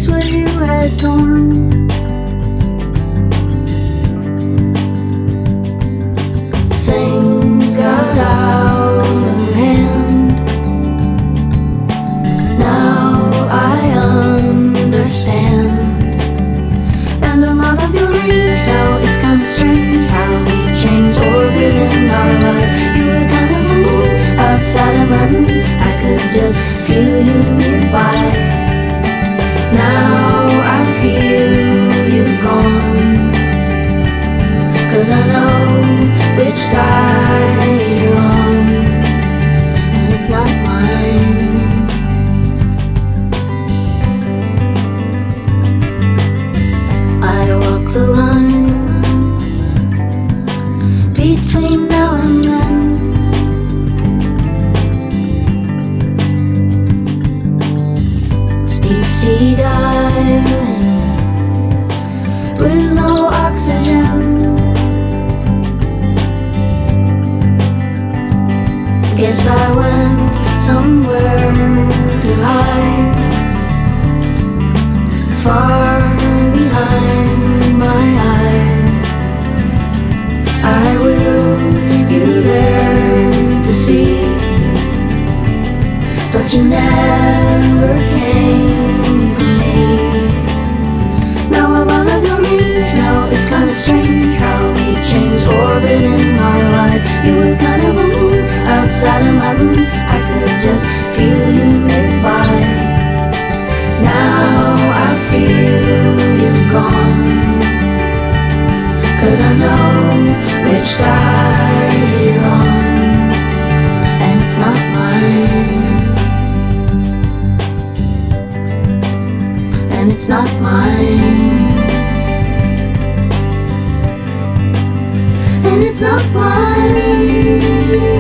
place where you had torn. Things got out of hand. Now I understand. And I'm out of your reach now. It's kinda strange how we change orbit in our lives. You were kind of a moon outside of my room. I could just feel you nearby. Now I feel you gone. 'Cause I know which side you're on, and it's not mine. I walk the line between now and then. It's deep sea diving with no oxygen. Guess I went somewhere to hide, far behind my eyes. I will you there to see, but you never came for me. Now I'm out of your reach. Now it's kinda strange how we change orbit in our lives. You were kind of a moon outside of my room. I could just feel you nearby. Now I feel you gone. 'Cause I know which side you're on, and it's not mine. And it's not mine. And it's not mine.